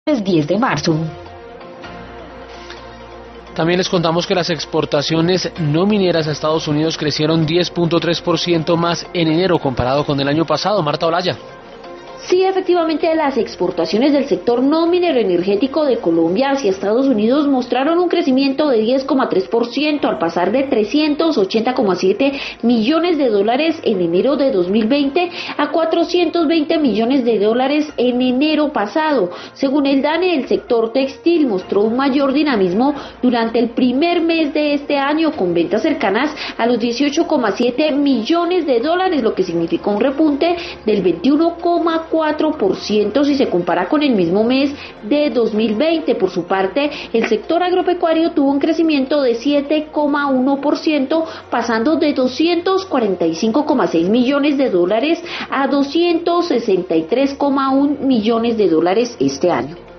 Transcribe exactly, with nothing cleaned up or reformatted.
diez de marzo. También les contamos que las exportaciones no mineras a Estados Unidos crecieron diez punto tres por ciento más en enero comparado con el año pasado. Marta Olaya. Sí, efectivamente, las exportaciones del sector no minero energético de Colombia hacia Estados Unidos mostraron un crecimiento de diez coma tres por ciento al pasar de trescientos ochenta coma siete millones de dólares en enero de dos mil veinte a cuatrocientos veinte millones de dólares en enero pasado. Según el DANE, el sector textil mostró un mayor dinamismo durante el primer mes de este año, con ventas cercanas a los dieciocho coma siete millones de dólares, lo que significó un repunte del veintiuno coma cuatro por ciento si se compara con el mismo mes de dos mil veinte. Por su parte, el sector agropecuario tuvo un crecimiento de siete coma uno por ciento, pasando de doscientos cuarenta y cinco coma seis millones de dólares a doscientos sesenta y tres coma uno millones de dólares este año.